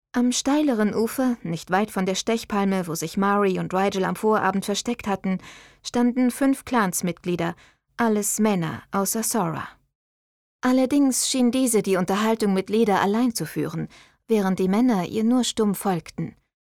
Am steileren Ufer, nicht weit von der Stechpalme, wo sich Mari und Rigel am Vorabend versteckt hatten, standen 5 Clansmitglieder, alles Männer außer Sora. Allerdings schien diese die Unterhaltung mit Leda allein zu führen, während die Männer ihr nur stumm folgten.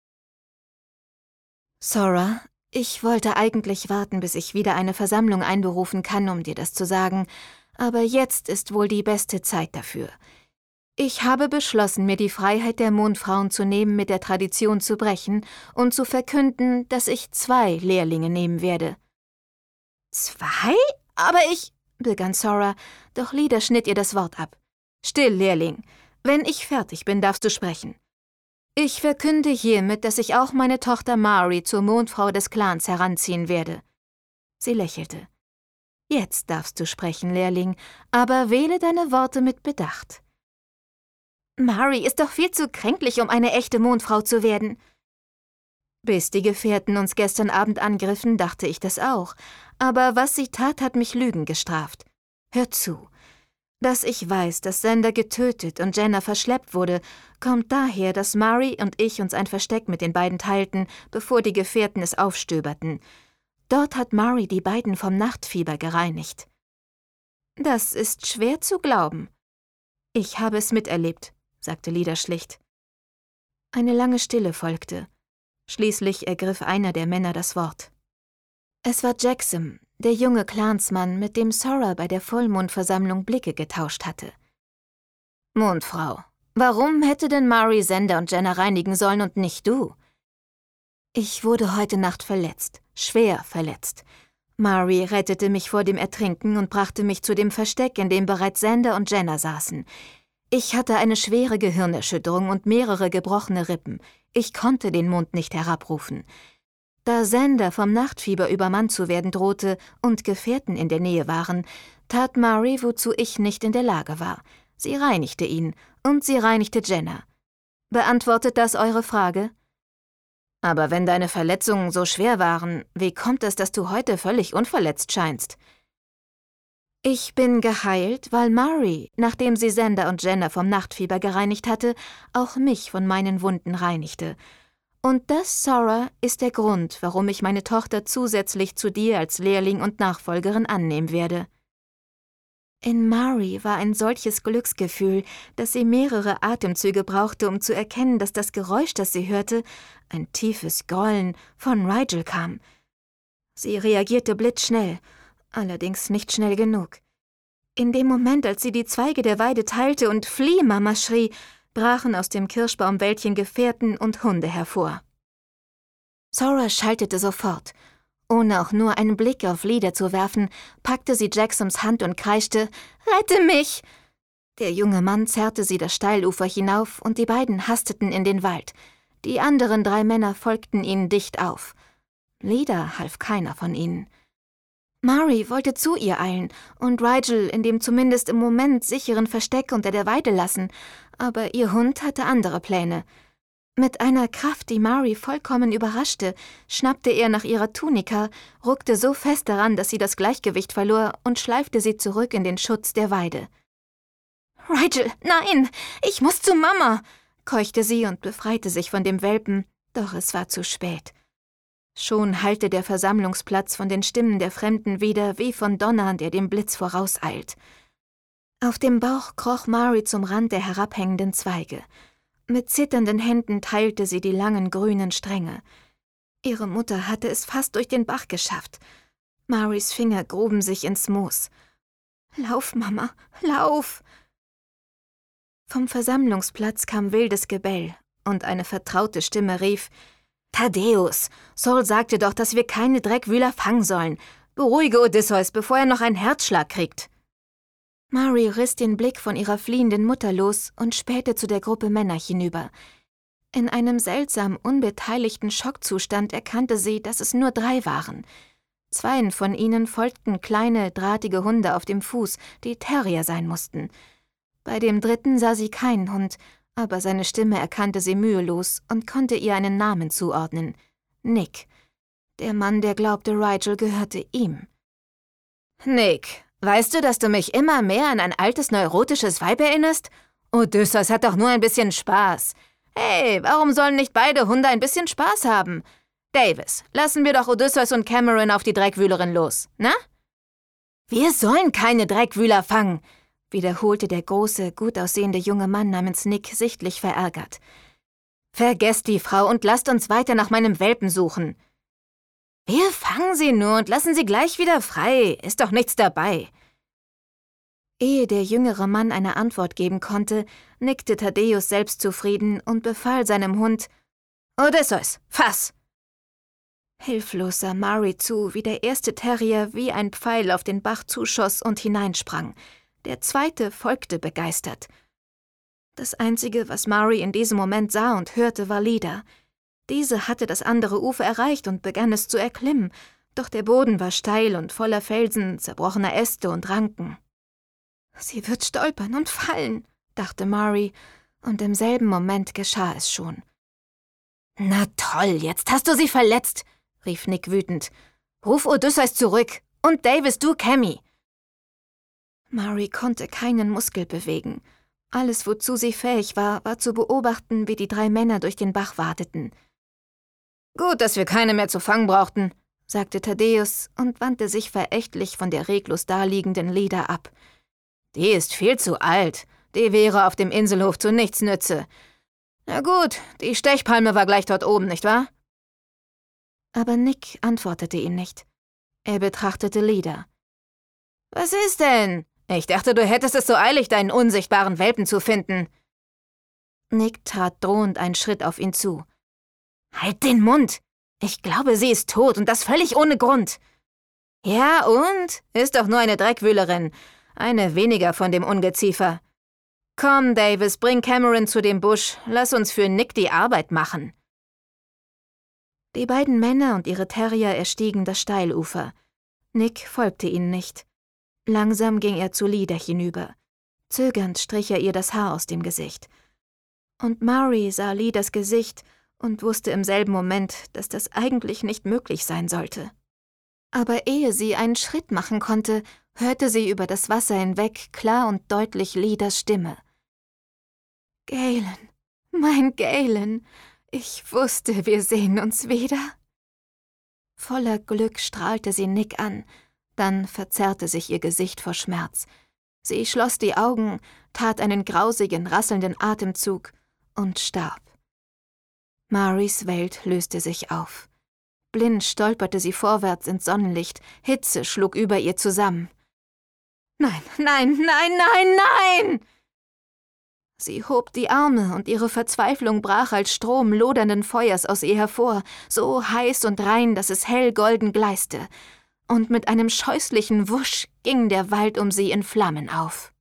»Sora, ich wollte eigentlich warten, bis ich wieder eine Versammlung einberufen kann, um dir das zu sagen, aber jetzt ist wohl die beste Zeit dafür. Ich habe beschlossen, mir die Freiheit der Mondfrauen zu nehmen, mit der Tradition zu brechen und zu verkünden, dass ich 2 Lehrlinge nehmen werde.« »2? Aber ich«, begann Sora, doch Leda schnitt ihr das Wort ab. »Still, Lehrling. Wenn ich fertig bin, darfst du sprechen. Ich verkünde hiermit, dass ich auch meine Tochter Mari zur Mondfrau des Clans heranziehen werde.« Sie lächelte. »Jetzt darfst du sprechen, Lehrling, aber wähle deine Worte mit Bedacht.« »Mari ist doch viel zu kränklich, um eine echte Mondfrau zu werden.« Bis die Gefährten uns gestern Abend angriffen, dachte ich das auch. Aber was sie tat, hat mich Lügen gestraft. Hör zu. Dass ich weiß, dass Xander getötet und Jenna verschleppt wurde, kommt daher, dass Mari und ich uns ein Versteck mit den beiden teilten, bevor die Gefährten es aufstöberten. Dort hat Mari die beiden vom Nachtfieber gereinigt. Das ist schwer zu glauben. Ich habe es miterlebt, sagte Leda schlicht. Eine lange Stille folgte. Schließlich ergriff einer der Männer das Wort. Es war Jackson, der junge Clansmann, mit dem Sora bei der Vollmondversammlung Blicke getauscht hatte. »Mondfrau, warum hätte denn Mari Xander und Jenna reinigen sollen und nicht du?« »Ich wurde heute Nacht verletzt, schwer verletzt. Mari rettete mich vor dem Ertrinken und brachte mich zu dem Versteck, in dem bereits Xander und Jenna saßen. Ich hatte eine schwere Gehirnerschütterung und mehrere gebrochene Rippen. Ich konnte den Mond nicht herabrufen. Da Xander vom Nachtfieber übermannt zu werden drohte und Gefährten in der Nähe waren, tat Mari, wozu ich nicht in der Lage war. Sie reinigte ihn und sie reinigte Jenna. Beantwortet das eure Frage? Aber wenn deine Verletzungen so schwer waren, wie kommt es, dass du heute völlig unverletzt scheinst? Ich bin geheilt, weil Mari, nachdem sie Xander und Jenna vom Nachtfieber gereinigt hatte, auch mich von meinen Wunden reinigte. Und das, Sora, ist der Grund, warum ich meine Tochter zusätzlich zu dir als Lehrling und Nachfolgerin annehmen werde. In Mari war ein solches Glücksgefühl, dass sie mehrere Atemzüge brauchte, um zu erkennen, dass das Geräusch, das sie hörte, ein tiefes Grollen, von Rigel kam. Sie reagierte blitzschnell, allerdings nicht schnell genug. In dem Moment, als sie die Zweige der Weide teilte und »Flieh, Mama«, schrie, brachen aus dem Kirschbaumwäldchen Gefährten und Hunde hervor. Sora schaltete sofort. Ohne auch nur einen Blick auf Leda zu werfen, packte sie Jacksons Hand und kreischte, »Rette mich!« Der junge Mann zerrte sie das Steilufer hinauf und die beiden hasteten in den Wald. Die anderen 3 Männer folgten ihnen dicht auf. Leda half keiner von ihnen. Mari wollte zu ihr eilen und Rigel in dem zumindest im Moment sicheren Versteck unter der Weide lassen, aber ihr Hund hatte andere Pläne. Mit einer Kraft, die Mari vollkommen überraschte, schnappte er nach ihrer Tunika, ruckte so fest daran, dass sie das Gleichgewicht verlor und schleifte sie zurück in den Schutz der Weide. »Rigel, nein, ich muss zu Mama«, keuchte sie und befreite sich von dem Welpen, doch es war zu spät. Schon hallte der Versammlungsplatz von den Stimmen der Fremden wieder wie von Donner, der dem Blitz vorauseilt. Auf dem Bauch kroch Mari zum Rand der herabhängenden Zweige. Mit zitternden Händen teilte sie die langen grünen Stränge. Ihre Mutter hatte es fast durch den Bach geschafft. Maris Finger gruben sich ins Moos. »Lauf, Mama, lauf!« Vom Versammlungsplatz kam wildes Gebell und eine vertraute Stimme rief, »Thaddäus, Saul sagte doch, dass wir keine Dreckwühler fangen sollen. Beruhige Odysseus, bevor er noch einen Herzschlag kriegt.« Mari riss den Blick von ihrer fliehenden Mutter los und spähte zu der Gruppe Männer hinüber. In einem seltsam unbeteiligten Schockzustand erkannte sie, dass es nur 3 waren. 2 von ihnen folgten kleine, drahtige Hunde auf dem Fuß, die Terrier sein mussten. Bei dem 3. sah sie keinen Hund, aber seine Stimme erkannte sie mühelos und konnte ihr einen Namen zuordnen. Nick. Der Mann, der glaubte, Rigel gehörte ihm. »Nick, weißt du, dass du mich immer mehr an ein altes, neurotisches Weib erinnerst? Odysseus hat doch nur ein bisschen Spaß. Hey, warum sollen nicht beide Hunde ein bisschen Spaß haben? Davis, lassen wir doch Odysseus und Cameron auf die Dreckwühlerin los, na? Wir sollen keine Dreckwühler fangen, wiederholte der große, gut aussehende junge Mann namens Nick sichtlich verärgert. Vergesst die Frau und lasst uns weiter nach meinem Welpen suchen. Wir fangen sie nur und lassen sie gleich wieder frei, ist doch nichts dabei. Ehe der jüngere Mann eine Antwort geben konnte, nickte Thaddäus selbstzufrieden und befahl seinem Hund: Odysseus, fass! Hilflos sah Mari zu, wie der erste Terrier wie ein Pfeil auf den Bach zuschoss und hineinsprang. Der zweite folgte begeistert. Das Einzige, was Mari in diesem Moment sah und hörte, war Lida. Diese hatte das andere Ufer erreicht und begann es zu erklimmen, doch der Boden war steil und voller Felsen, zerbrochener Äste und Ranken. »Sie wird stolpern und fallen«, dachte Mari, und im selben Moment geschah es schon. »Na toll, jetzt hast du sie verletzt«, rief Nick wütend. »Ruf Odysseus zurück und Davis, du Cammy.« Mari konnte keinen Muskel bewegen. Alles, wozu sie fähig war, war zu beobachten, wie die 3 Männer durch den Bach wateten. »Gut, dass wir keine mehr zu fangen brauchten«, sagte Thaddäus und wandte sich verächtlich von der reglos daliegenden Lida ab. »Die ist viel zu alt. Die wäre auf dem Inselhof zu nichts nütze. Na gut, die Stechpalme war gleich dort oben, nicht wahr?« Aber Nick antwortete ihm nicht. Er betrachtete Lida. »Was ist denn? Ich dachte, du hättest es so eilig, deinen unsichtbaren Welpen zu finden.« Nick trat drohend einen Schritt auf ihn zu. »Halt den Mund! Ich glaube, sie ist tot und das völlig ohne Grund.« »Ja und? Ist doch nur eine Dreckwühlerin. Eine weniger von dem Ungeziefer. Komm, Davis, bring Cameron zu dem Busch. Lass uns für Nick die Arbeit machen.« Die beiden Männer und ihre Terrier erstiegen das Steilufer. Nick folgte ihnen nicht. Langsam ging er zu Lida hinüber. Zögernd strich er ihr das Haar aus dem Gesicht. Und Mari sah Lidas Gesicht und wusste im selben Moment, dass das eigentlich nicht möglich sein sollte. Aber ehe sie einen Schritt machen konnte, hörte sie über das Wasser hinweg klar und deutlich Lidas Stimme. »Galen, mein Galen, ich wusste, wir sehen uns wieder.« Voller Glück strahlte sie Nick an, dann verzerrte sich ihr Gesicht vor Schmerz. Sie schloss die Augen, tat einen grausigen, rasselnden Atemzug und starb. Maris Welt löste sich auf. Blind stolperte sie vorwärts ins Sonnenlicht, Hitze schlug über ihr zusammen. »Nein, nein, nein, nein, nein!« Sie hob die Arme und ihre Verzweiflung brach als Strom lodernden Feuers aus ihr hervor, so heiß und rein, dass es hell golden gleißte. Und mit einem scheußlichen Wusch ging der Wald um sie in Flammen auf.